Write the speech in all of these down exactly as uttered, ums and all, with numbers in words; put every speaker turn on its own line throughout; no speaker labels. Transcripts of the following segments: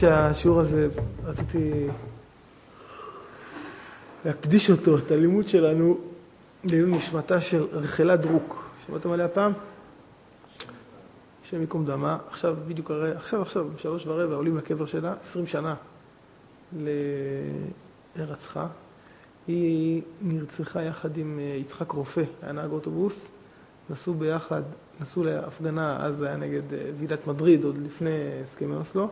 שהשיעור הזה, רציתי להקדיש אותו, את הלימוד שלנו, לעילוי נשמתה של רחלה דרוק. שמעתם עליה פעם? השם יקום דמה. עכשיו, בדיוק הרי, עכשיו, עכשיו, שלוש ורבע, עולים לקבר שלה, עשרים שנה להירצחה. היא נרצחה יחד עם יצחק רופא, היה נהג אוטובוס. נסעו ביחד, נסעו להפגנה, אז זה היה נגד ועידת מדריד, עוד לפני הסכמי אוסלו.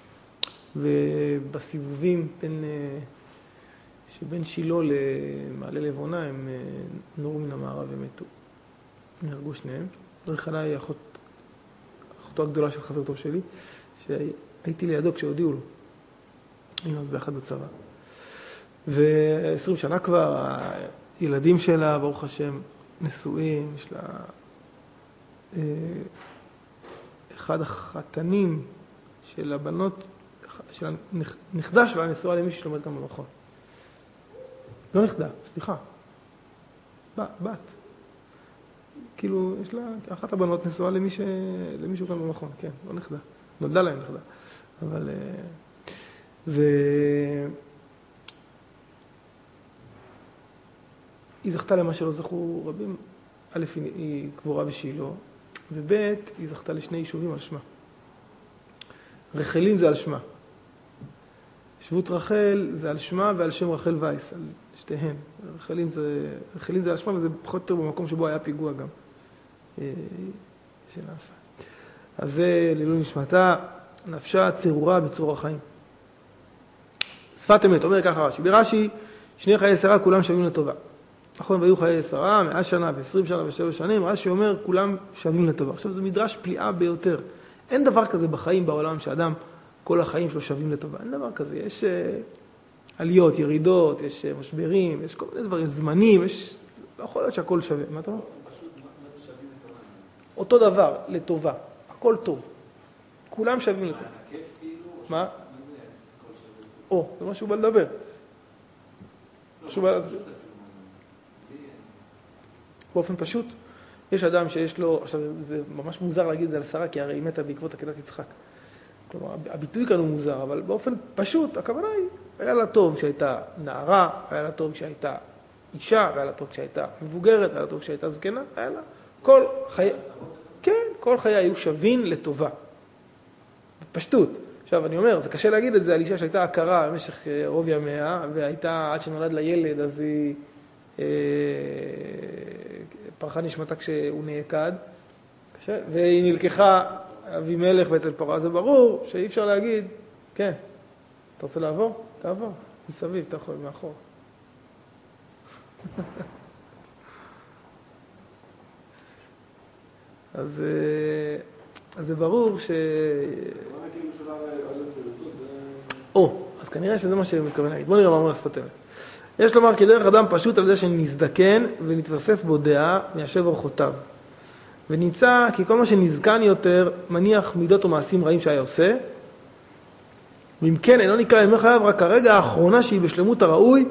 ובסיבובים בין, שבין שילה למעלה לבונה, הם נורו מן המערב ומתו. נהרגו שניהם. רחלה היא אחות, אחותו הגדולה של חבר טוב שלי, שהייתי לידו כשהודיעו לו. היינו אז ביחד בצבא. ו-עשרים שנה כבר, הילדים שלה, ברוך השם, נשואים, יש לה אה, אחד החתנים של הבנות, של הנכדה שלה נשואה למישהו שלומד גם במכון. לא נכדה, סליחה. בת. בת. כאילו, יש לה, אחת הבנות נשואה למי ש... למישהו כאן במכון, כן, לא נכדה. נולדה להם נכדה. אבל... ו... היא זכתה למה שלא זכו רבים. א', היא קבורה בשילה, וב', היא זכתה לשני יישובים על שמה. רחלים זה על שמה. שבות רחל זה על שמה ועל שם רחל וייס, על שתיהן. רחלים זה, רחלים זה על שמה, וזה פחות או יותר במקום שבו היה פיגוע גם שנעשה. אז זה לעילוי נשמתה, נפשה צרורה בצרור החיים. שפת אמת, אומר ככה רש"י. ברש"י, שני חיי שרה כולם שווים לטובה. נכון, והיו חיי שרה, מאה שנה ועשרים שנה ושבע שנים, רש"י אומר, כולם שווים לטובה. עכשיו, זה מדרש פליאה ביותר. אין דבר כזה בחיים בעולם שאדם, כל החיים שלו שווים לטובה. אין דבר כזה. יש uh, עליות, ירידות, יש uh, משברים, יש כל מיני דברים, זמנים, יש... לא יכול להיות שהכל שווה. מה אתה אומר?
פשוט, מה זה שווים לטובה?
אותו דבר, לטובה. הכל טוב. כולם שווים לטובה.
מה, כיף כאילו?
מה?
מה זה הכל שווה לטובה?
או, זה מה שהוא בא לדבר. שהוא בא להסביר. באופן פשוט, יש אדם שיש לו, עכשיו זה ממש מוזר להגיד את זה על שרה, כי הרי היא מתה בעקבות עקדת יצחק. כלומר, הביטוי כאן הוא מוזר, אבל באופן פשוט, הכוונה היא, היה לה טוב כשהייתה נערה, היה לה טוב כשהייתה אישה, היה לה טוב כשהייתה מבוגרת, היה לה טוב כשהייתה זקנה, היה לה כל חיי, כן, כל חיי היו שווים לטובה. פשטות. עכשיו אני אומר, זה קשה להגיד את זה על אישה שהייתה הכרה במשך רוב ימיה, והייתה עד שנולד לילד, אז היא פרחה נשמתה כשהוא נעקד, והיא נלקחה אבימלך ואצל פרעה. זה ברור שאי אפשר להגיד, כן, אתה רוצה לעבור? תעבור, מסביב, אתה יכול, מאחור. אז, אז זה ברור ש... או, אז כנראה שזה מה שמתכוון להגיד. בוא נראה מה אומר השפת אמת. יש לומר כדרך אדם פשוט על זה שנזדקן ונתווסף בו דעה מיישב אורחותיו. ונמצא כי כל מה שנזקן יותר מניח מידות ומעשים רעים שהיה עושה. ואם כן, אינו נקרא ימי חייו, רק הרגע האחרונה שהיא בשלמות הראוי,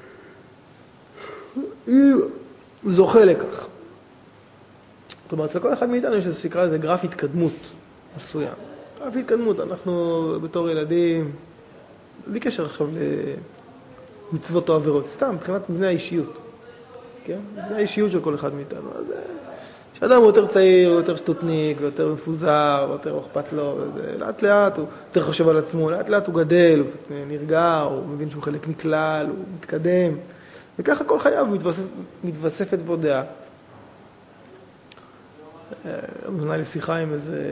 היא זוכה לכך. כלומר, אצל כל אחד מאיתנו יש איזה שקרא לזה גרף התקדמות מסוים. גרף התקדמות, אנחנו בתור ילדים, בלי קשר עכשיו למצוות או עבירות, סתם, מבחינת מבנה האישיות. כן? מבנה האישיות של כל אחד מאיתנו. אז כשאדם הוא יותר צעיר, הוא יותר שטוטניק, ויותר מפוזר, ויותר אכפת לו, וזה, לאט לאט הוא יותר חושב על עצמו, לאט לאט הוא גדל, הוא נרגע, הוא מבין שהוא חלק מכלל, הוא מתקדם. וככה כל חייו מתווסף, מתווספת בו דעה. אמונה לשיחה עם איזה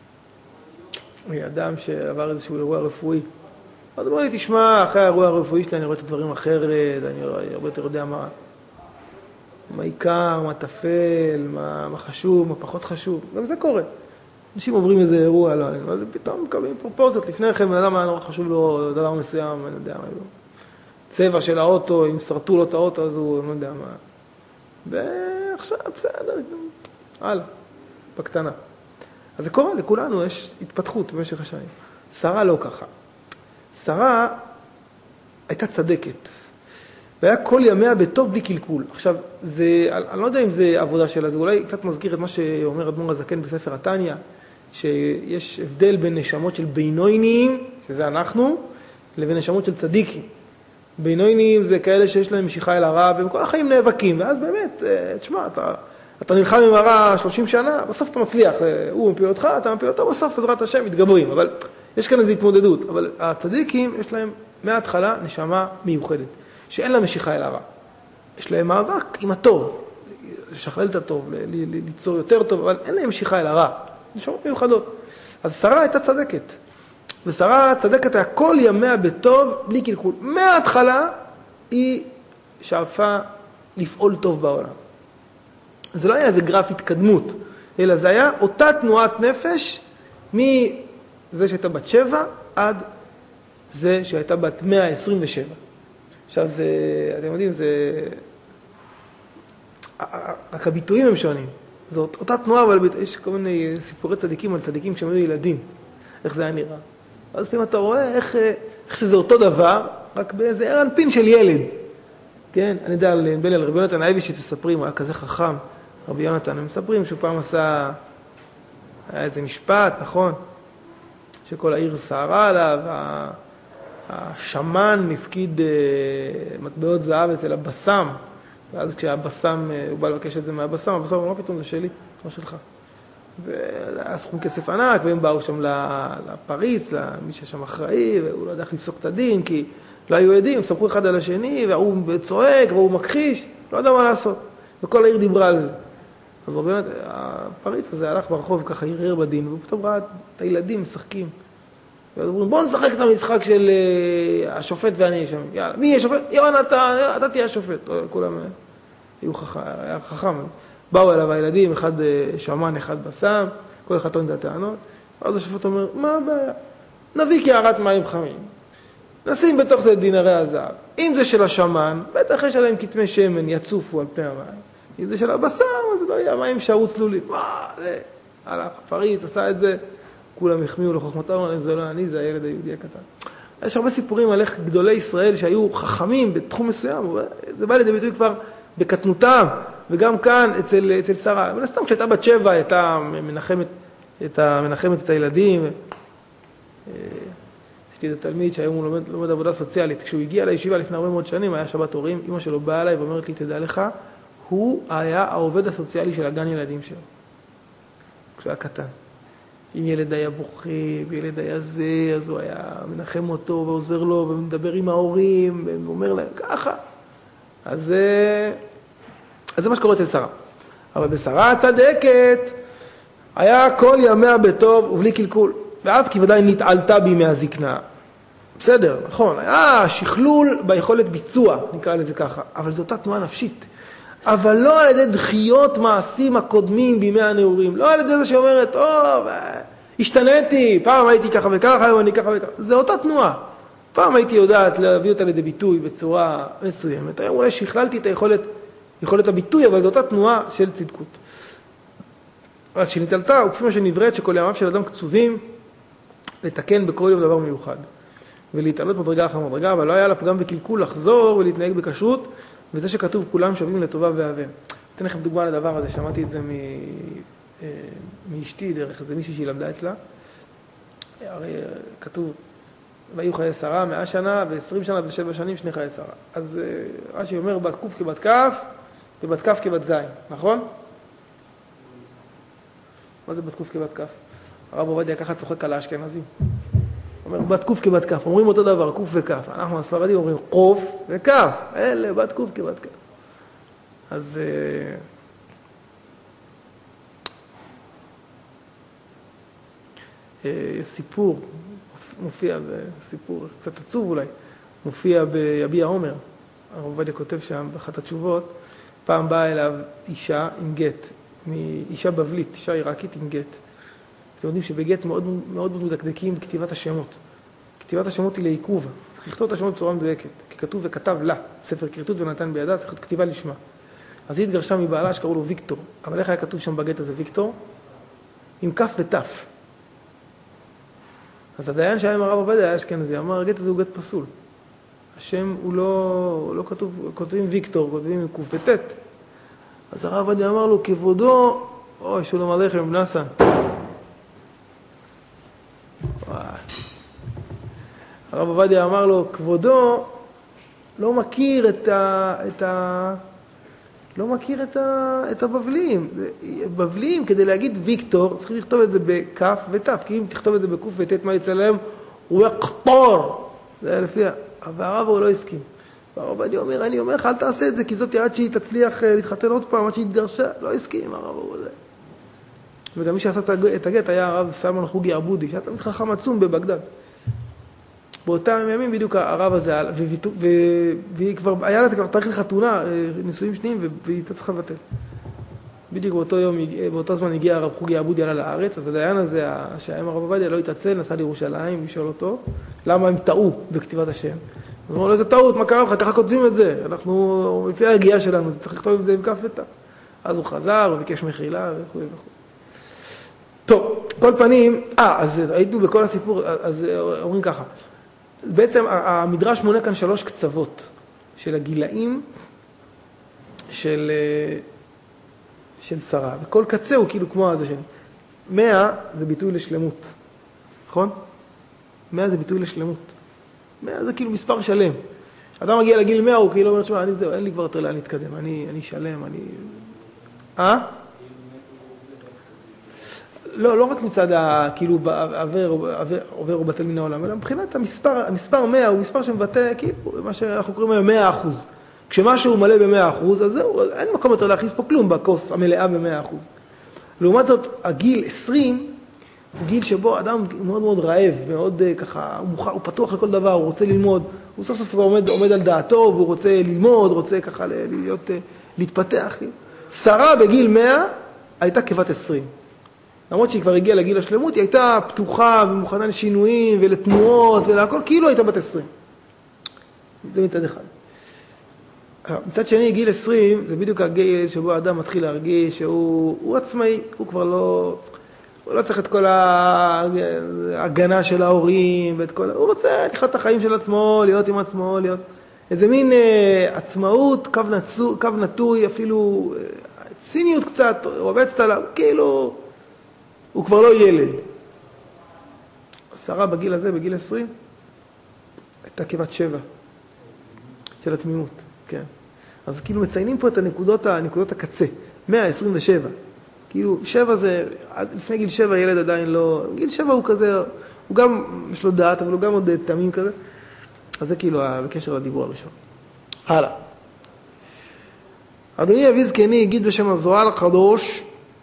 אדם שעבר איזשהו אירוע רפואי. אז אמרו לי, תשמע, אחרי האירוע הרפואי שלי אני רואה את הדברים אחרת, אני הרבה יותר יודע מה, מה עיקר, מה תפל, מה, מה חשוב, מה פחות חשוב. גם זה קורה. אנשים עוברים איזה אירוע, לא, אז פתאום מקבלים פרופורציות. לפני כן, למה היה נורא חשוב לו דבר מסוים, אני יודע מה, צבע של האוטו, אם שרטו לו את האוטו, אז הוא, אני לא יודע מה. ועכשיו, בסדר, הלאה, בקטנה. אז זה קורה, לכולנו יש התפתחות במשך השנים. שרה לא ככה. שרה הייתה צדקת. והיה כל ימיה בטוב בלי קלקול. עכשיו, זה, אני לא יודע אם זה עבודה שלה, זה אולי קצת מזכיר את מה שאומר אדמו"ר הזקן בספר התניא, שיש הבדל בין נשמות של בינוניים שזה אנחנו, לבין נשמות של צדיקים. בינוניים זה כאלה שיש להם משיכה אל הרע, והם כל החיים נאבקים, ואז באמת, תשמע, אתה, אתה נלחם עם הרע שלושים שנה, בסוף אתה מצליח, הוא מפיל אותך, אתה מפיל אותו, בסוף בעזרת השם מתגברים, אבל יש כאן איזו התמודדות, אבל הצדיקים יש להם מההתחלה נשמה מיוחדת, שאין לה משיכה אל הרע. יש להם מאבק עם הטוב, לשכלל את הטוב, ליצור יותר טוב, אבל אין להם משיכה אל הרע, נשמות מיוחדות. אז שרה הייתה צדקת, ושרה צדקת היה כל ימיה בטוב, בלי קלקול. מההתחלה היא שאפה לפעול טוב בעולם. זה לא היה איזה גרף התקדמות, אלא זה היה אותה תנועת נפש, מזה שהייתה בת שבע עד זה שהייתה בת מאה עשרים ושבע. עכשיו זה, אתם יודעים, זה... רק הביטויים הם שונים. זאת אותה תנועה, אבל יש כל מיני סיפורי צדיקים על צדיקים כשהם היו ילדים. איך זה היה נראה. אז פעמים אתה רואה איך, איך שזה אותו דבר, רק באיזה ערן פין של ילד. כן? אני יודע, בין על רבי יונתן אייבשיץ מספרים, הוא היה כזה חכם, רבי יונתן, הם מספרים שהוא פעם עשה, היה איזה משפט, נכון? שכל העיר סערה עליו, השמן מפקיד מטבעות זהב אצל הבסם, ואז כשהבסם, הוא בא לבקש את זה מהבסם, הבסם הוא לא פתאום, זה שלי, זה שלך. והיה סכום כסף ענק, והם באו שם לפריץ, למי ששם אחראי, והוא לא יודע איך לפסוק את הדין, כי לא היו עדים, סמכו אחד על השני, והוא צועק, והוא מכחיש, לא יודע מה לעשות. וכל העיר דיברה על זה. אז באמת, הפריץ הזה הלך ברחוב, ככה ערער בדין, והוא פתאום ראה את הילדים משחקים. ואז אומרים, בואו נשחק את המשחק של השופט ואני שם. יאללה, מי יהיה שופט? יונתן, אתה תהיה השופט. כולם היו חכם, היה חכם. באו אליו הילדים, אחד שמן, אחד בסם, כל אחד טוען את הטענות. אז השופט אומר, מה הבעיה? נביא קערת מים חמים. נשים בתוך זה דינרי הזהב. אם זה של השמן, בטח יש עליהם כתמי שמן, יצופו על פני המים. אם זה של הבשר, אז לא יהיה, המים שערו צלולים. מה זה? הלך, הפריץ עשה את זה, כולם החמיאו לחוכמתם, זה לא אני, זה הילד היהודי הקטן. יש הרבה סיפורים על איך גדולי ישראל שהיו חכמים בתחום מסוים, זה בא לידי ביטוי כבר בקטנותם, וגם כאן אצל, אצל שרה. אבל סתם כשהייתה בת שבע, הייתה מנחמת את, מנחמת את הילדים. יש לי את התלמיד שהיום הוא לומד, לומד עבודה סוציאלית. כשהוא הגיע לישיבה לפני הרבה מאוד שנים, היה שבת הורים, אמא שלו באה אליי ואומרת לי, תדע לך, הוא היה העובד הסוציאלי של הגן ילדים שלו. כשהוא היה קטן. אם ילד היה בוכה, וילד היה זה, אז הוא היה מנחם אותו ועוזר לו, ומדבר עם ההורים, ואומר להם ככה. אז, אז זה מה שקורה אצל שרה. אבל בשרה הצדקת, היה כל ימיה בטוב ובלי קלקול. ואף כי ודאי נתעלתה בימי הזקנה. בסדר, נכון. היה שכלול ביכולת ביצוע, נקרא לזה ככה. אבל זו אותה תנועה נפשית. אבל לא על ידי דחיות מעשים הקודמים בימי הנעורים. לא על ידי זה שאומרת, טוב, השתניתי, פעם הייתי ככה וככה, היום אני ככה וככה. זה אותה תנועה. פעם הייתי יודעת להביא אותה לידי ביטוי בצורה מסוימת. היום אולי שכללתי את היכולת, יכולת הביטוי, אבל זו אותה תנועה של צדקות. רק שנתעלתה, וכפי מה שנבראת שכל ימיו של אדם קצובים, לתקן בכל יום דבר מיוחד. ולהתעלות מדרגה אחר מדרגה, אבל לא היה לה פגם וקלקול לחזור ולהתנהג בכשרות, וזה שכתוב כולם שווים לטובה ואהבה. אתן לכם דוגמה לדבר הזה, שמעתי את זה מ... מאשתי, דרך איזה מישהי שהיא למדה אצלה. הרי כתוב, והיו חיי שרה מאה שנה ועשרים שנה ושבע שנים שני חיי שרה. אז רש"י אומר בת קוף כבת כף ובת כף כבת זין, נכון? מה זה בת קוף כבת כף? הרב עובדיה ככה צוחק על האשכנזים. אומר בת קוף כבת כף, אומרים אותו דבר, קוף וכף. אנחנו הספרדים אומרים קוף וכף, אלה בת קוף כבת כף. אז יש סיפור, מופיע, זה סיפור קצת עצוב אולי, מופיע ביביע עומר. הרב עובדיה כותב שם באחת התשובות, פעם באה אליו אישה עם גט, אישה בבלית, אישה עיראקית עם גט. אתם יודעים שבגט מאוד מאוד מדקדקים בכתיבת השמות. כתיבת השמות היא לעיכוב. צריך לכתוב את השמות בצורה מדויקת. כי כתוב וכתב לה, ספר כריתות ונתן בידה, צריך להיות כתיבה לשמה. אז היא התגרשה מבעלה שקראו לו ויקטור. אבל איך היה כתוב שם בגט הזה ויקטור? עם כף וטף. אז הדיין שהיה עם הרב עובדיה היה אשכנזי, אמר, הגט הזה הוא גט פסול. השם הוא לא, לא כתוב, כותבים ויקטור, כותבים עם קוף וטט. אז הרב עובדיה אמר לו, כבודו, אוי, שולם עליכם, בן נסן. הרב עובדיה אמר לו, כבודו לא מכיר את ה... את ה... לא מכיר את, ה... את הבבלים. בבלים, כדי להגיד ויקטור, צריכים לכתוב את זה בכף ותף, כי אם תכתוב את זה בקוף ותת מה יצא להם, הוא יקטור. זה היה לפי... והרב הוא לא הסכים. והרב עובדיה אומר, אני אומר לך, אל תעשה את זה, כי זאת עד שהיא תצליח להתחתן עוד פעם, עד שהיא תדרשה. לא הסכים, הרב הוא זה. וגם מי שעשה את הגט היה הרב סלמן חוגי עבודי, שהיה תמיד חכם עצום בבגדד. באותם ימים בדיוק הרב הזה, והיא כבר, היה לה כבר תאריך לחתונה, נישואים שניים, והיא הייתה צריכה לבטל. בדיוק באותו יום, באותו זמן הגיע הרב חוגי עבודי עלה לארץ, אז הדיין הזה, שהאם הרב עובדיה לא התעצל, נסע לירושלים, לשאול אותו, למה הם טעו בכתיבת השם. אז אמרו לו, איזה טעות, מה קרה לך? ככה כותבים את זה. אנחנו, לפי ההגיעה שלנו, זה צריך לכתוב את זה עם כף ותף. אז הוא חזר, הוא ביקש מחילה וכו' וכו'. טוב, כל פנים, אה, אז היינו בכל הסיפור, אז אומרים ככה. בעצם המדרש מונה כאן שלוש קצוות של הגילאים של, של שרה. וכל קצה הוא כאילו כמו הזה שני. מאה זה ביטוי לשלמות, נכון? מאה זה ביטוי לשלמות. מאה זה כאילו מספר שלם. אדם מגיע לגיל מאה, הוא כאילו אומר, שמה, אני זהו, אין לי כבר יותר לאן להתקדם, אני, אני שלם, אני... אה? לא, לא רק מצד ה, כאילו, עובר, עובר, עובר או בטל מן העולם, אלא מבחינת המספר, המספר מאה הוא מספר שמבטא, כאילו, מה שאנחנו קוראים היום מאה אחוז. כשמשהו מלא במאה אחוז, אז זהו, אין מקום יותר להכניס פה כלום בכוס המלאה במאה אחוז. לעומת זאת, הגיל עשרים, הוא גיל שבו אדם מאוד מאוד רעב, מאוד ככה, הוא מוכר, הוא פתוח לכל דבר, הוא רוצה ללמוד, הוא סוף סוף עומד, עומד על דעתו, והוא רוצה ללמוד, רוצה ככה להיות, להתפתח. שרה בגיל מאה הייתה כבת עשרים. למרות שהיא כבר הגיעה לגיל השלמות, היא הייתה פתוחה ומוכנה לשינויים ולתנועות ולהכל, כאילו הייתה בת עשרים. זה מצד אחד. מצד שני, גיל עשרים, זה בדיוק הגיל שבו האדם מתחיל להרגיש שהוא הוא עצמאי, הוא כבר לא, הוא לא צריך את כל ההגנה של ההורים, ואת כל, הוא רוצה לחיות את החיים של עצמו, להיות עם עצמו, להיות איזה מין אה, עצמאות, קו, נצו, קו נטוי, אפילו אה, ציניות קצת, רובצת עליו, כאילו... הוא כבר לא ילד. שרה בגיל הזה, בגיל עשרים, הייתה כבת שבע של התמימות, כן. אז כאילו מציינים פה את הנקודות, הנקודות הקצה, מאה עשרים ושבע. כאילו, שבע זה, לפני גיל שבע ילד עדיין לא, גיל שבע הוא כזה, הוא גם, יש לו דעת, אבל הוא גם עוד תמים כזה. אז זה כאילו בקשר לדיבור הראשון. הלאה. אדוני אבי זקני הגיד בשם הזוהר הקדוש,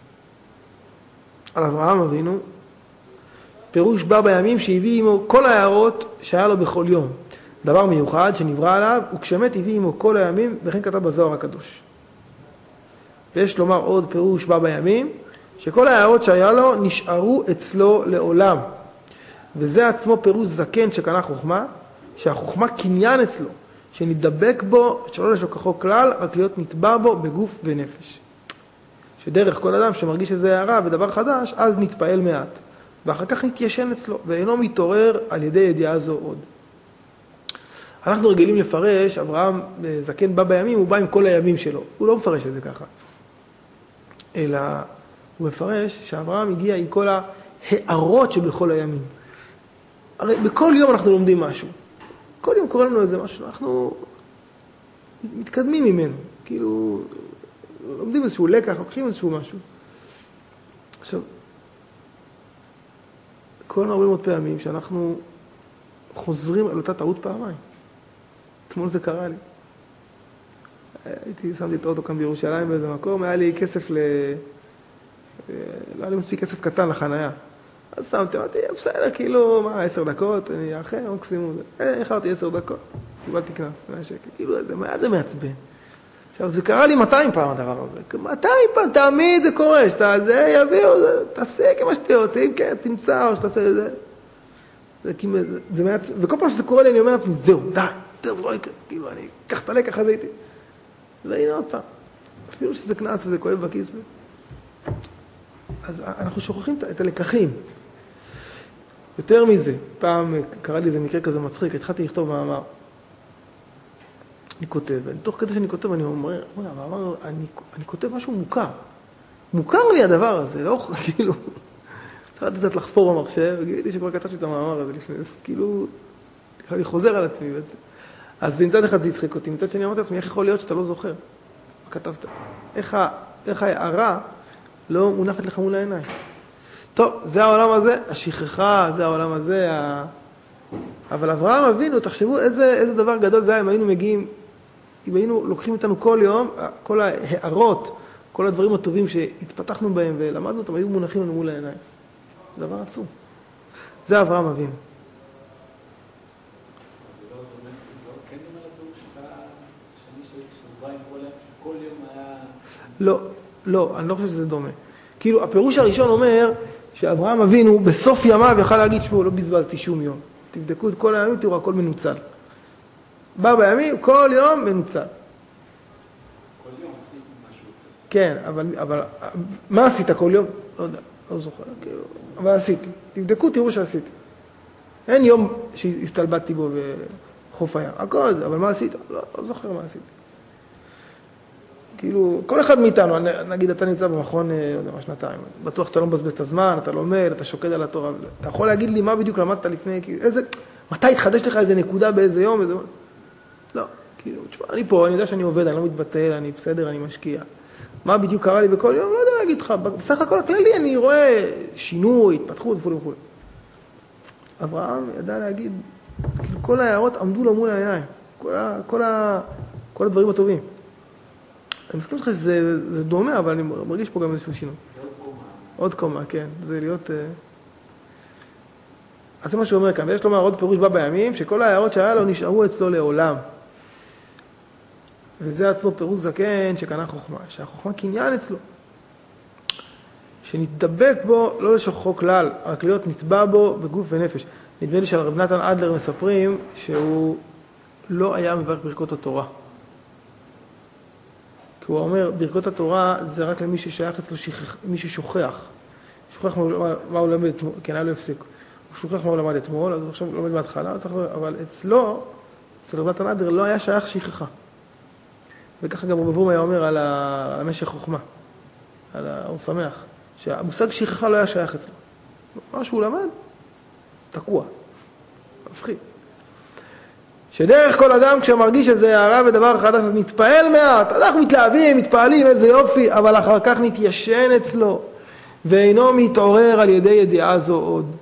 על אברהם אבינו, פירוש בא בימים שהביא עמו כל ההערות שהיה לו בכל יום. דבר מיוחד שנברא עליו, וכשמת הביא עמו כל הימים, וכן כתב בזוהר הקדוש. ויש לומר עוד פירוש בא בימים, שכל ההערות שהיה לו נשארו אצלו לעולם. וזה עצמו פירוש זקן שקנה חוכמה, שהחוכמה קניין אצלו, שנדבק בו, שלא לשוכחו כלל, רק להיות נטבע בו בגוף ונפש. שדרך כל אדם שמרגיש שזה הערה ודבר חדש, אז נתפעל מעט. ואחר כך נתיישן אצלו, ואינו מתעורר על ידי ידיעה זו עוד. אנחנו רגילים לפרש, אברהם זקן בא בימים, הוא בא עם כל הימים שלו. הוא לא מפרש את זה ככה. אלא הוא מפרש שאברהם הגיע עם כל ההערות שבכל הימים. הרי בכל יום אנחנו לומדים משהו. כל יום קורא לנו איזה משהו, אנחנו מתקדמים ממנו. כאילו... לומדים איזשהו לקח, לוקחים איזשהו משהו. עכשיו, כל הרבה מאוד פעמים שאנחנו חוזרים על אותה טעות פעמיים. אתמול זה קרה לי. הייתי, שמתי את האוטו כאן בירושלים באיזה מקום, היה לי כסף ל... לא היה לי מספיק כסף קטן לחנייה. אז שמתי, אמרתי, בסדר, כאילו, מה, עשר דקות, אני אחר, מקסימום. איחרתי עשר דקות, קיבלתי כנס, מאה שקל. כאילו, מה זה מעצבן? עכשיו, זה קרה לי מאתיים פעם הדבר הזה. מאתיים פעם, תמיד זה קורה, שאתה, זה יביאו, זה, תפסיק עם מה שאתה רוצה, אם כן, תמצא, או שתעשה את זה. זה, זה, זה מעצ... וכל פעם שזה קורה לי, אני אומר לעצמי, זהו, די, יותר זה לא יקרה. כאילו, אני אקח את הלקח הזה איתי. והנה עוד פעם. אפילו שזה כנס וזה כואב בכיס. אז אנחנו שוכחים את הלקחים. יותר מזה, פעם קרה לי איזה מקרה כזה מצחיק, התחלתי לכתוב מאמר. אני כותב, תוך כדי שאני כותב, אני אומר, המאמר, אני, אני כותב משהו מוכר. מוכר לי הדבר הזה, לא כאילו... התחלתי קצת לחפור במחשב, וגיליתי שכבר כתבתי את המאמר הזה לפני זה, כאילו... אני חוזר על עצמי בעצם. אז מצד אחד זה יצחק אותי, מצד שני אמרתי לעצמי, איך יכול להיות שאתה לא זוכר? מה כתבת? איך, איך ההערה לא מונחת לך מול העיניים? טוב, זה העולם הזה, השכחה, זה העולם הזה, ה... אבל אברהם אבינו, תחשבו איזה, איזה דבר גדול זה היה, אם היינו מגיעים, אם היינו לוקחים איתנו כל יום, כל ההערות, כל הדברים הטובים שהתפתחנו בהם ולמדנו אותם, היו מונחים לנו מול העיניים. זה דבר עצום. זה אברהם אבינו. לא, לא, אני לא חושב שזה דומה. כאילו, הפירוש הראשון אומר שאברהם אבינו בסוף ימיו יכל להגיד, שבו, לא בזבזתי שום יום. תבדקו את כל הימים, תראו, הכל מנוצל. בא בימים, כל יום מנוצל.
כל יום עשית משהו.
כן, אבל, אבל מה עשית כל יום? לא יודע, לא זוכר, כאילו, אבל עשיתי. תבדקו, תראו שעשיתי. אין יום שהסתלבטתי בו בחוף הים. הכל, אבל מה עשית? לא, לא זוכר מה עשיתי. כאילו, כל אחד מאיתנו, נגיד, אתה נמצא במכון, לא יודע מה, שנתיים, בטוח שאתה לא מבזבז את הזמן, אתה לומד, אתה שוקד על התורה, אתה יכול להגיד לי מה בדיוק למדת לפני, כאילו, איזה, מתי התחדש לך איזה נקודה באיזה יום, איזה... לא, כאילו, תשמע, אני פה, אני יודע שאני עובד, אני לא מתבטל, אני בסדר, אני משקיע. מה בדיוק קרה לי בכל יום? לא יודע להגיד לך, בסך הכל, תן לי, אני רואה שינוי, התפתחות וכו' וכו'. אברהם ידע להגיד, כאילו, כל ההערות עמדו לו מול העיניים, כל, ה, כל, ה, כל הדברים הטובים. אני מסכים לך שזה זה דומה, אבל אני מרגיש פה גם איזשהו שינוי.
עוד קומה.
עוד קומה, כן. זה להיות... אז זה מה שהוא אומר כאן. ויש לומר עוד פירוש בא בימים, שכל ההערות שהיה לו נשארו אצלו לעולם. וזה עצמו פירוש זקן שקנה חוכמה. שהחוכמה קניין אצלו. שנתדבק בו, לא לשוכחו כלל, רק להיות נטבע בו בגוף ונפש. נדמה לי שעל רב נתן אדלר מספרים שהוא לא היה מברך ברכות התורה. כי הוא אומר, ברכות התורה זה רק למי ששייך אצלו, מי ששוכח. שוכח מה, מה הוא למד אתמול, כן, היה לו הפסיק. הוא שוכח מה הוא למד אתמול, אז הוא עכשיו לומד מההתחלה, אבל אצלו, אצל רב נתן אדלר, לא היה שייך שכחה. וככה גם רב אברום היה אומר על המשך חוכמה, על האור שמח, שהמושג שכחה לא היה שייך אצלו. מה שהוא למד, תקוע, מפחיד. שדרך כל אדם כשמרגיש איזה הערה ודבר חדש, אז נתפעל מעט, אנחנו מתלהבים, מתפעלים, איזה יופי, אבל אחר כך נתיישן אצלו, ואינו מתעורר על ידי ידיעה זו עוד.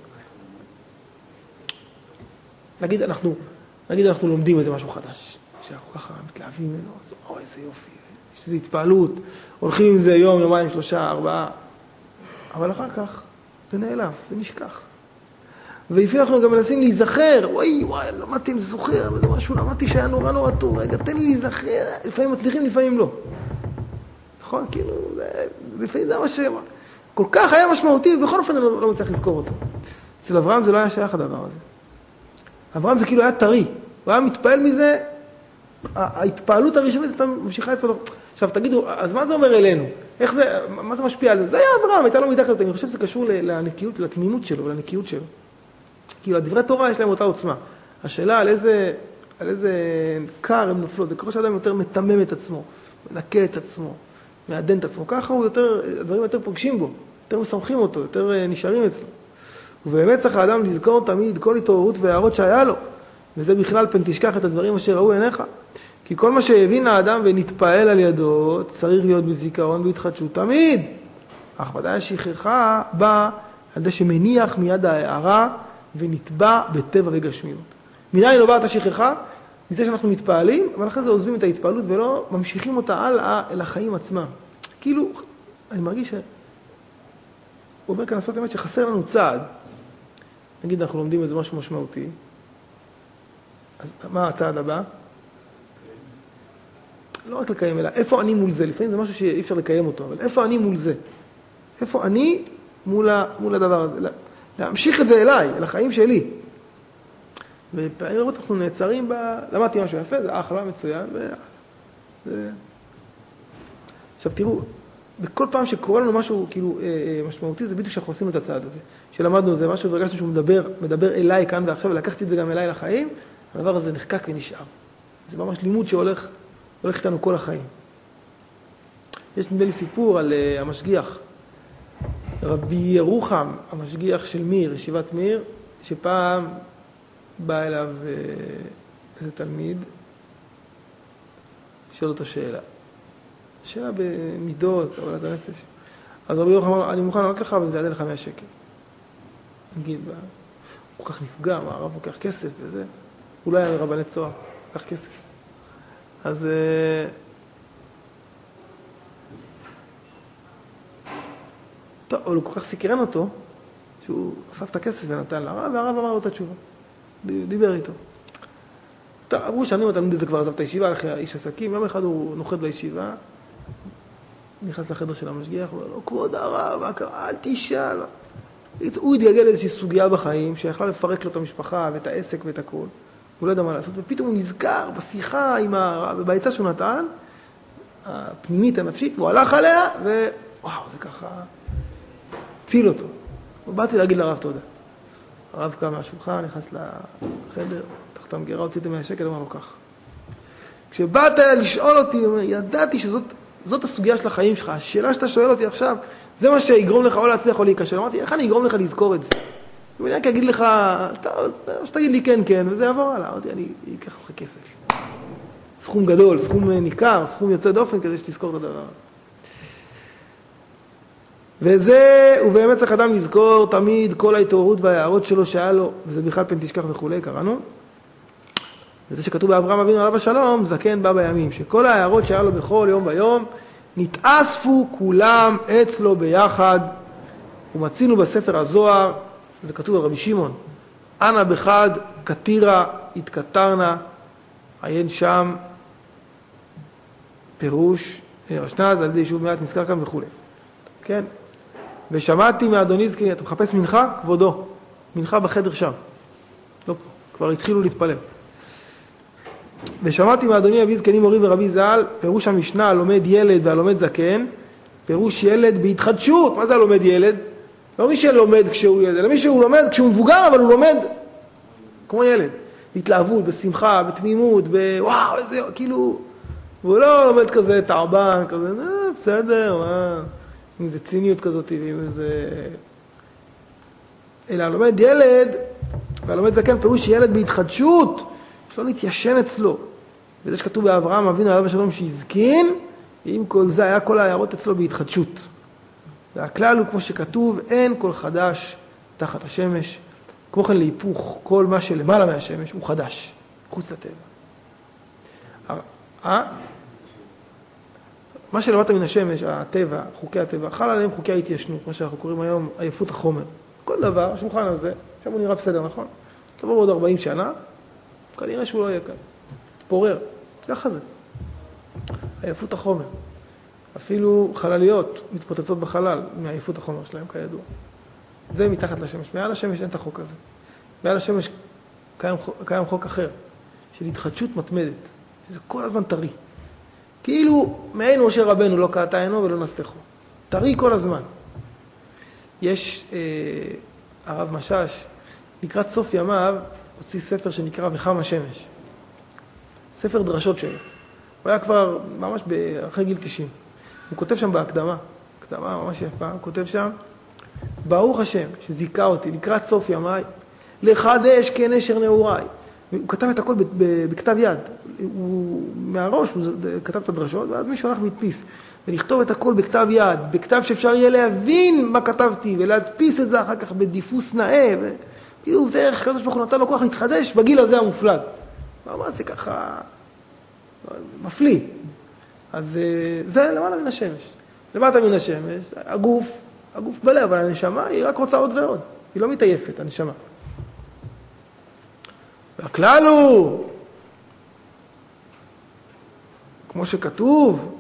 נגיד אנחנו, נגיד אנחנו לומדים איזה משהו חדש, שאנחנו ככה מתלהבים ממנו, אז או, איזה יופי, יש איזו התפעלות, הולכים עם זה יום, יומיים, שלושה, ארבעה, אבל אחר כך זה נעלם, זה נשכח. ולפעמים אנחנו גם מנסים להיזכר, וואי, וואי, למדתי, אני זוכר, וזה משהו, למדתי שהיה נורא נורא טוב, רגע, תן לי להיזכר, לפעמים מצליחים, לפעמים לא. נכון? כאילו, זה, לפעמים זה ממש, כל כך היה משמעותי, ובכל אופן אני לא, לא מצליח לזכור אותו. אצל אברהם זה לא היה שייך הדבר הזה. אברהם זה כאילו היה טרי, הוא היה מתפעל מזה, ההתפעלות הראשונית ממשיכה אצלו. עכשיו תגידו, אז מה זה אומר אלינו? איך זה, מה זה משפיע עלינו? זה היה אברהם, הייתה לו מידה כזאת, אני חושב שזה קשור לנקיות, לתמימות שלו, לנקיות שלו. כאילו, הדברי תורה יש להם אותה עוצמה. השאלה על איזה, על איזה קר הם נופלות, זה קורה שאדם יותר מתמם את עצמו, מנקה את עצמו, מעדן את עצמו. ככה הוא יותר, הדברים יותר פוגשים בו, יותר מסמכים אותו, יותר נשארים אצלו. ובאמת צריך האדם לזכור תמיד כל התעוררות והערות שהיה לו. וזה בכלל פן תשכח את הדברים אשר ראו עיניך. כי כל מה שהבין האדם ונתפעל על ידו, צריך להיות בזיכרון והתחדשות תמיד. אך ודאי השכחה בא על זה שמניח מיד ההערה, ונתבע בטבע וגשמיות. מדי נובעת השכחה, מזה שאנחנו מתפעלים, אבל אחרי זה עוזבים את ההתפעלות ולא ממשיכים אותה הלאה אל החיים עצמם. כאילו, אני מרגיש ש... הוא אומר כאן השפת אמת שחסר לנו צעד. נגיד אנחנו לומדים איזה משהו משמעותי, אז מה הצעד הבא? לא רק לקיים, אלא איפה אני מול זה? לפעמים זה משהו שאי אפשר לקיים אותו, אבל איפה אני מול זה? איפה אני מול, ה... מול הדבר הזה? להמשיך את זה אליי, אל החיים שלי. ופעמים רבות אנחנו נעצרים ב... למדתי משהו יפה, זה אחלה מצוין. ו... זה... עכשיו תראו, בכל פעם שקורה לנו משהו כאילו אה, משמעותי, זה בדיוק שאנחנו עושים את הצעד הזה. שלמדנו זה משהו והרגשנו שהוא מדבר, מדבר אליי כאן ועכשיו, ולקחתי את זה גם אליי לחיים, הדבר הזה נחקק ונשאר. זה ממש לימוד שהולך הולך איתנו כל החיים. יש נדמה לי סיפור על uh, המשגיח. רבי ירוחם, המשגיח של מיר, ישיבת מיר, שפעם בא אליו איזה תלמיד, שואל אותו שאלה. שאלה במידות, עבודת הנפש. אז רבי יוחנן אמר, אני מוכן לענות לך, אבל זה יעלה לך מאה שקל. נגיד, הוא כל כך נפגע, מה, הרב לוקח כסף וזה. הוא לא היה רבני צוהר, לוקח כסף. אז... טוב, אבל הוא כל כך סקרן אותו, שהוא אסף את הכסף ונתן לרב, והרב אמר לו את התשובה. דיבר איתו. אמרו שנים התלמיד הזה כבר עזב את הישיבה, אחרי האיש עסקים, יום אחד הוא נוחת בישיבה, נכנס לחדר של המשגיח, הוא אומר לו, כבוד הרב, מה קרה? אל תשאל. הוא התגלגל לאיזושהי סוגיה בחיים, שיכלה לפרק לו את המשפחה ואת העסק ואת הכל. הוא לא ידע מה לעשות, ופתאום הוא נזכר בשיחה עם הרב, ובעצה שהוא נתן, הפנימית הנפשית, והוא הלך עליה, ווואו, זה ככה, ציל אותו. ובאתי להגיד לרב תודה. הרב קם מהשולחן, נכנס לחדר, תחת המגירה, הוצאתי מהשקל, אמר לו כך. כשבאת לשאול אותי, ידעתי שזאת זאת הסוגיה של החיים שלך, השאלה שאתה שואל אותי עכשיו, זה מה שיגרום לך או להצליח או להיכשל. אמרתי, איך אני אגרום לך לזכור את זה? ואני רק אגיד לך, שתגיד לי כן, כן, וזה יעבור הלאה. אמרתי, אני אקח לך כסף. סכום גדול, סכום ניכר, סכום יוצא דופן, כדי שתזכור את הדבר. וזה, ובאמת צריך אדם לזכור תמיד כל ההתעוררות וההערות שלו שהיה לו, וזה בכלל פן תשכח וכו', קראנו. וזה שכתוב באברהם אבינו עליו השלום, זקן בא בימים, שכל ההערות שהיה לו בכל יום ויום, נתאספו כולם אצלו ביחד, ומצינו בספר הזוהר, זה כתוב על רבי שמעון, אנא בחד כתירה התכתרנה, עיין שם פירוש, רשנז על ידי יישוב מעט נזכר כאן וכו'. כן? ושמעתי מאדוני זקני, אתה מחפש מנחה? כבודו. מנחה בחדר שם. לא פה. כבר התחילו להתפלל. ושמעתי מאדוני אבי זקני מורי ורבי ז"ל, פירוש המשנה הלומד ילד והלומד זקן, פירוש ילד בהתחדשות. מה זה הלומד ילד? לא מי שלומד כשהוא ילד, אלא מי שהוא לומד כשהוא מבוגר, אבל הוא לומד כמו ילד. בהתלהבות, בשמחה, בתמימות, בוואו, איזה, כאילו, והוא לא לומד כזה תעבן, כזה, אה, בסדר, מה, עם איזה ציניות כזאת, ועם איזה... אלא לומד ילד, והלומד זקן פירוש ילד בהתחדשות, שלא נתיישן אצלו. וזה שכתוב באברהם אבינו עליו השלום שהזקין, עם כל זה היה כל ההערות אצלו בהתחדשות. והכלל הוא כמו שכתוב, אין כל חדש תחת השמש. כמו כן להיפוך, כל מה שלמעלה מהשמש הוא חדש, חוץ לטבע. אה? מה שלמטה מן השמש, הטבע, חוקי הטבע, חל עליהם חוקי ההתיישנות, מה שאנחנו קוראים היום עייפות החומר. כל דבר, השולחן הזה, עכשיו הוא נראה בסדר, נכון? תבוא בעוד ארבעים שנה, כנראה שהוא לא יהיה כאן. תפורר, ככה זה. עייפות החומר. אפילו חלליות מתפוצצות בחלל מעייפות החומר שלהם, כידוע. זה מתחת לשמש. מעל השמש אין את החוק הזה. מעל השמש קיים, קיים חוק אחר, של התחדשות מתמדת, שזה כל הזמן טרי. כאילו מעין משה רבנו לא קעתה עינו ולא נסתחו. טרי כל הזמן. יש אה, הרב משש, לקראת סוף ימיו, הוציא ספר שנקרא וחם השמש. ספר דרשות שלו. הוא היה כבר ממש אחרי גיל תשעים. הוא כותב שם בהקדמה, הקדמה ממש יפה, הוא כותב שם, ברוך השם שזיכה אותי לקראת סוף ימיי, לחדש כנשר נעוריי. הוא כתב את הכל בכתב יד. הוא, מהראש הוא כתב את הדרשות, ואז מישהו הלך והדפיס. ולכתוב את הכל בכתב יד, בכתב שאפשר יהיה להבין מה כתבתי, ולהדפיס את זה אחר כך בדיפוס נאה, וכאילו דרך כזו שבחור נתן לו כוח להתחדש בגיל הזה המופלג. מה זה ככה מפליא. אז זה למעלה מן השמש. למטה מן השמש, הגוף, הגוף בלב, אבל הנשמה היא רק רוצה עוד ועוד. היא לא מתעייפת, הנשמה. והכלל הוא, כמו שכתוב,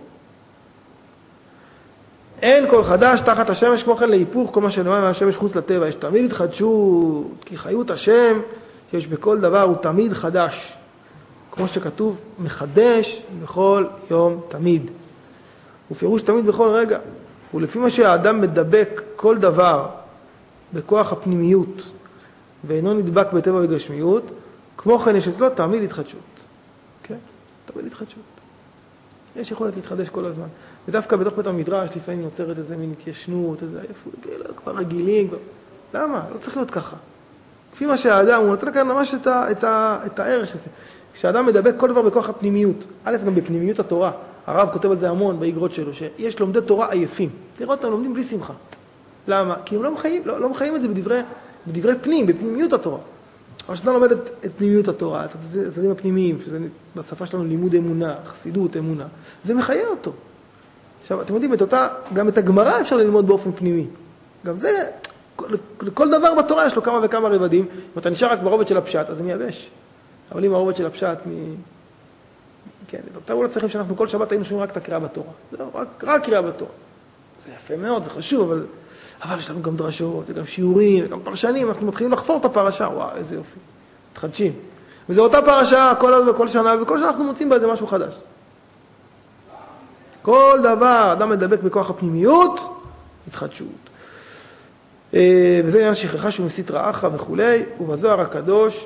אין כל חדש תחת השמש, כמו כן להיפוך, כל מה שלמעלה מהשמש חוץ לטבע. יש תמיד התחדשות, כי חיות השם שיש בכל דבר הוא תמיד חדש. כמו שכתוב, מחדש בכל יום תמיד. ופירוש תמיד בכל רגע. ולפי מה שהאדם מדבק כל דבר בכוח הפנימיות, ואינו נדבק בטבע וגשמיות, כמו כן יש אצלו תמיד התחדשות. כן? תמיד התחדשות. יש יכולת להתחדש כל הזמן. ודווקא בתוך בית המדרש לפעמים נוצרת איזה מין התיישנות, איזה עייפות, כבר רגילים. כבר... למה? לא צריך להיות ככה. כפי מה שהאדם, הוא נותן כאן ממש את, ה, את, ה, את הערך הזה. כשאדם מדבק כל דבר בכוח הפנימיות, א' גם בפנימיות התורה, הרב כותב על זה המון באגרות שלו, שיש לומדי תורה עייפים. תראו אותם לומדים בלי שמחה. למה? כי הם לא מחיים, לא, לא מחיים את זה בדברי, בדברי פנים, בפנימיות התורה. אבל כשאתה לומד את, את פנימיות התורה, את הצדדים הפנימיים, שזה בשפה שלנו לימוד אמונה, חסידות אמונה, זה מחיה אותו. עכשיו, אתם יודעים, את אותה, גם את הגמרא אפשר ללמוד באופן פנימי. גם זה, לכל דבר בתורה יש לו כמה וכמה רבדים. אם אתה נשאר רק ברובד של הפשט, אז זה מייבש. אבל אם הרובד של הפשט, מ... כן, תראו לצריכים שאנחנו כל שבת היינו שומעים רק את הקריאה בתורה. זהו, רק, רק קריאה בתורה. זה יפה מאוד, זה חשוב, אבל, אבל יש לנו גם דרשות, וגם שיעורים, וגם פרשנים, אנחנו מתחילים לחפור את הפרשה, וואו, איזה יופי. מתחדשים. וזו אותה פרשה כל, כל שנה, וכל שנה אנחנו מוצאים בה איזה משהו חדש. כל דבר, אדם מדבק בכוח הפנימיות, התחדשות. וזה עניין שכחה שהוא מסית רעך וכולי, ובזוהר הקדוש,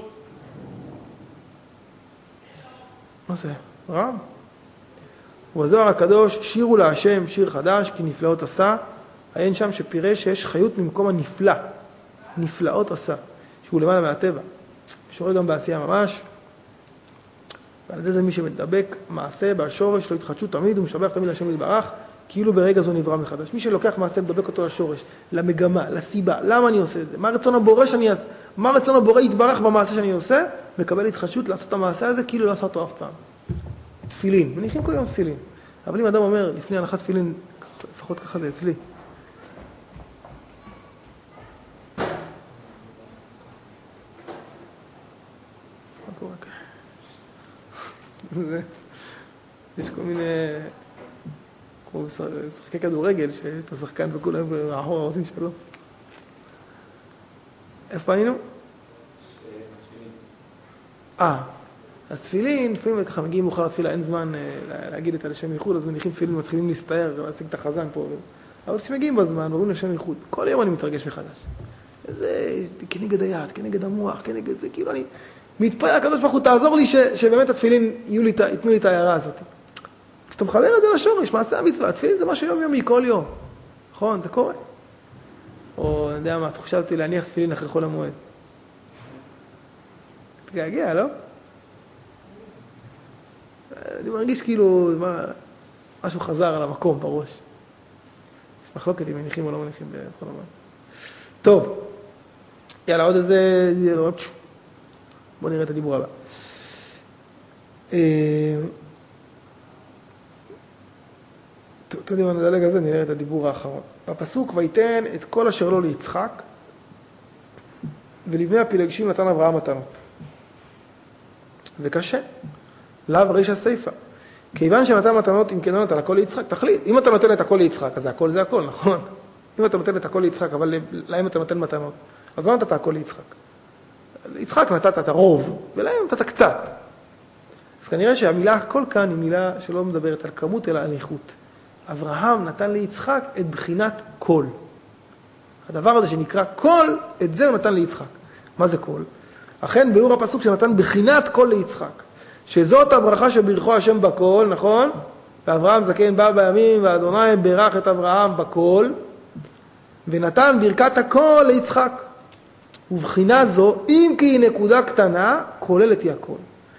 מה זה? רם? ובזוהר הקדוש, שירו להשם שיר חדש, כי נפלאות עשה, אין שם שפירש שיש חיות ממקום הנפלא, נפלאות עשה, שהוא למעלה מהטבע. שורה גם בעשייה ממש, ועל ידי זה מי שמדבק מעשה בשורש, לא התחדשות תמיד, הוא משבח תמיד להשם יתברך, כאילו ברגע זו נברא מחדש. מי שלוקח מעשה, מדבק אותו לשורש, למגמה, לסיבה, למה אני עושה את זה? מה רצון הבורא שאני אעשה? מה רצון הבורא יתברך במעשה שאני עושה? מקבל התחדשות לעשות את המעשה הזה, כאילו לא עשה אותו אף פעם. תפילין, מניחים כל יום תפילין. אבל אם אדם אומר, לפני הנחת תפילין, לפחות ככה זה אצלי. מה קורה כאן? יש כל מיני... כמו שחקי כדורגל, שיש את השחקן וכולם מאחור העוזים שלו. איפה היינו? אה, אז תפילין, לפעמים ככה מגיעים מאוחר לתפילה, אין זמן להגיד את השם ייחוד, אז מניחים תפילין, מתחילים להסתער, להשיג את החזן פה. אבל כשמגיעים בזמן, אומרים לשם ייחוד, כל יום אני מתרגש מחדש. זה כנגד היד, כנגד המוח, כנגד זה, כאילו אני מתפלל, הקדוש ברוך הוא תעזור לי שבאמת התפילין ייתנו לי את ההערה הזאת. כשאתה מחבר את זה לשורש, מעשה המצווה, התפילין זה משהו יומיומי, כל יום. נכון, זה קורה. או, אני יודע מה, אתה חשבתי להניח תפילין אחרי חול המועד. תגעגע, לא? אני מרגיש כאילו, מה, משהו חזר על המקום בראש. יש מחלוקת אם מניחים או לא מניחים בחול המועד. טוב, יאללה, עוד איזה... בואו נראה את הדיבור הבא. אתם יודעים, נדלג על זה, נראה את הדיבור האחרון. בפסוק, ויתן את כל אשר לו ליצחק, ולבני הפילגשים נתן אברהם מתנות. וקשה. לאו ריש הסיפה. כיוון שנתן מתנות, אם כן לא נתן הכל ליצחק, תחליט. אם אתה נותן את הכל ליצחק, אז זה הכל זה הכל, נכון? אם אתה נותן את הכל ליצחק, אבל להם אתה נותן מתנות, אז לא נתת הכל ליצחק. ליצחק נתת את הרוב, ולהם נתת קצת. אז כנראה שהמילה הכל כאן היא מילה שלא מדברת על כמות, אלא על איכות. אברהם נתן ליצחק את בחינת כל. הדבר הזה שנקרא כל, את זה הוא נתן ליצחק. מה זה כל? אכן ביאור הפסוק שנתן בחינת כל ליצחק. שזאת הברכה שברכו השם בכל, נכון? ואברהם זקן בא בימים, ואדוני ברך את אברהם בכל, ונתן ברכת הכל ליצחק. ובחינה זו, אם כי היא נקודה קטנה, כוללת היא הכל.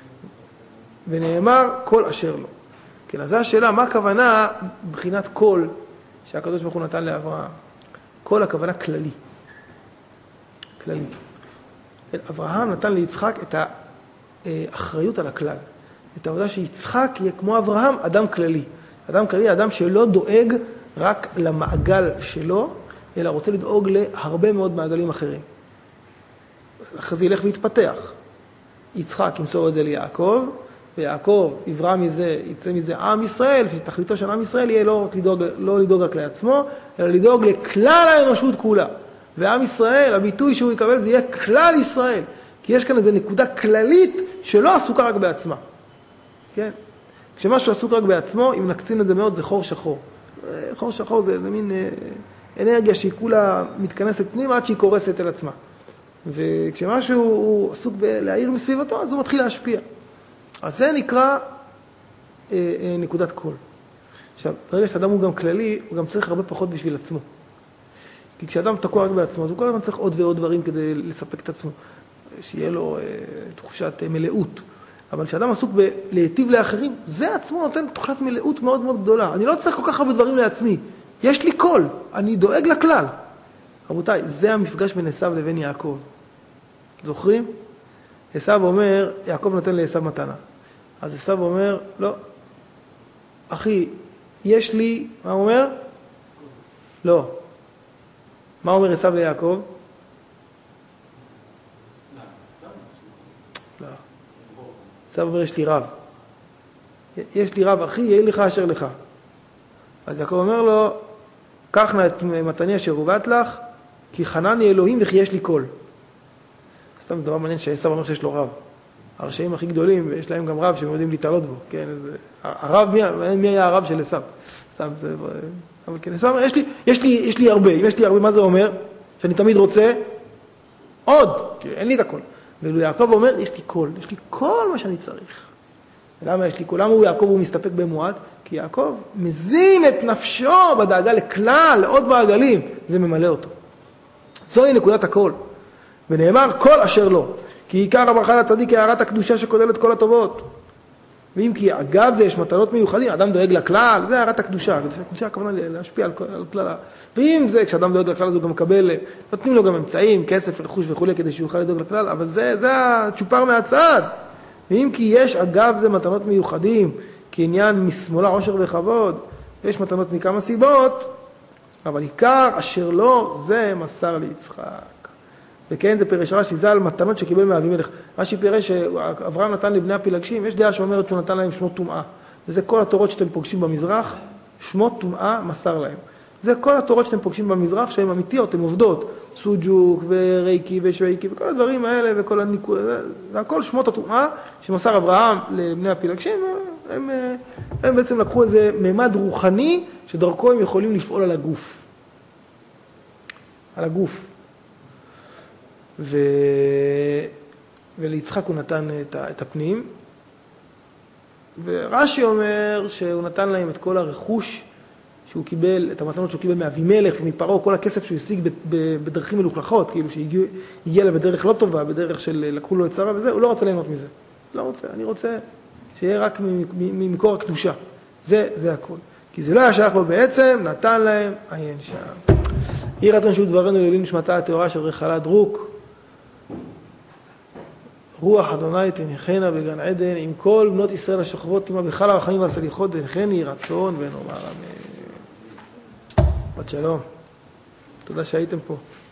ונאמר כל אשר לו. כן, אז זו השאלה, מה הכוונה בחינת כל שהקדוש ברוך הוא נתן לאברהם? כל הכוונה כללי. כללי. אברהם נתן ליצחק את האחריות על הכלל. את העובדה שיצחק יהיה כמו אברהם, אדם כללי. אדם כללי, אדם שלא דואג רק למעגל שלו, אלא רוצה לדאוג להרבה מאוד מעגלים אחרים. אחרי זה ילך ויתפתח. יצחק ימסור את זה ליעקב, ויעקב יברא מזה, יצא מזה עם ישראל, ותכליתו של עם ישראל יהיה לא לדאוג, לא לדאוג רק לעצמו, אלא לדאוג לכלל האנושות כולה. ועם ישראל, הביטוי שהוא יקבל זה יהיה כלל ישראל. כי יש כאן איזו נקודה כללית שלא עסוקה רק בעצמה. כן? כשמשהו עסוק רק בעצמו, אם נקצין את זה מאוד, זה חור שחור. חור שחור זה, זה מין אה, אנרגיה שהיא כולה מתכנסת פנימה עד שהיא קורסת אל עצמה. וכשמשהו הוא עסוק בלהעיר מסביבתו, אז הוא מתחיל להשפיע. אז זה נקרא אה, אה, נקודת כל. עכשיו, ברגע שאדם הוא גם כללי, הוא גם צריך הרבה פחות בשביל עצמו. כי כשאדם תקוע רק בעצמו, אז הוא כל הזמן צריך עוד ועוד דברים כדי לספק את עצמו, שיהיה לו אה, תחושת אה, מלאות. אבל כשאדם עסוק בלהיטיב לאחרים, זה עצמו נותן תחושת מלאות מאוד מאוד גדולה. אני לא צריך כל כך הרבה דברים לעצמי. יש לי קול, אני דואג לכלל. רבותיי, זה המפגש בין עשיו לבין יעקב. זוכרים? עשיו אומר, יעקב נותן לעשיו מתנה. אז עשיו אומר, לא, אחי, יש לי, מה הוא אומר? לא. מה אומר עשיו ליעקב? לא. עשיו אומר, יש לי רב. יש לי רב, אחי, יהיה לך אשר לך. אז יעקב אומר לו, קח נא את מתני אשר הובאת לך, כי חנני אלוהים וכי יש לי קול. סתם דבר מעניין שעשיו אומר שיש לו רב. הרשעים הכי גדולים, ויש להם גם רב שהם יודעים להתעלות בו. כן, אז הרב, מי, מי היה הרב של עשיו? סתם זה... אבל כן, עשיו אומר, יש לי, יש לי, יש לי הרבה. אם יש לי הרבה, מה זה אומר? שאני תמיד רוצה עוד, כי אין לי את הכל. ואילו יעקב אומר, יש לי קול, יש לי כל מה שאני צריך. למה יש לי קול? למה הוא יעקב הוא מסתפק במועט? כי יעקב מזין את נפשו בדאגה לכלל, לעוד מעגלים. זה ממלא אותו. זוהי נקודת הקול. ונאמר, כל אשר לא. כי עיקר הברכה לצדיק היא הערת הקדושה שכוללת כל הטובות. ואם כי אגב זה יש מטלות מיוחדים, אדם דואג לכלל, זה הערת הקדושה. הקדושה הכוונה להשפיע על, על כלל. ואם זה, כשאדם דואג לכלל, אז הוא גם מקבל, נותנים לו גם אמצעים, כסף, רכוש וכו' כדי שיוכל לדאוג לכלל, אבל זה, זה הצ'ופר מהצד. ואם כי יש אגב זה מתנות מיוחדים, כעניין משמאלה עושר וכבוד, יש מתנות מכמה סיבות, אבל עיקר אשר לא זה מסר ליצחק. וכן זה פירש רש"י ז"ל מתנות שקיבל מאבימלך. רש"י פירש שאברהם נתן לבני הפילגשים, יש דעה שאומרת שהוא נתן להם שמות טומאה. וזה כל התורות שאתם פוגשים במזרח, שמות טומאה מסר להם. זה כל התורות שאתם פוגשים במזרח שהן אמיתיות, הן עובדות. סוג'וק ורייקי ושוויקי וכל הדברים האלה וכל הניקוד, זה הכל שמות הטומאה שמסר אברהם לבני הפילגשים. הם, הם בעצם לקחו איזה ממד רוחני שדרכו הם יכולים לפעול על הגוף. על הגוף. ו... וליצחק הוא נתן את, ה... את הפנים. ורש"י אומר שהוא נתן להם את כל הרכוש שהוא קיבל, את המתנות שהוא קיבל מאבימלך ומפרעה, כל הכסף שהוא השיג בדרכים מלוכלכות, כאילו שהגיע לה בדרך לא טובה, בדרך של לקחו לו את שרה וזה, הוא לא רוצה ליהנות מזה. לא רוצה, אני רוצה שיהיה רק ממקור הקדושה. זה, זה הכל. כי זה לא היה שייך לו בעצם, נתן להם, עיין שם. יהי רצון שהוא דברנו לעילוי נשמתה הטהורה של רחלה דרוק. רוח אדוני תניחנה בגן עדן, עם כל בנות ישראל השוכבות עמה בכל הרחמים והסליחות, תניחנה יהי רצון ונאמר אמן. בת שלום. תודה שהייתם פה.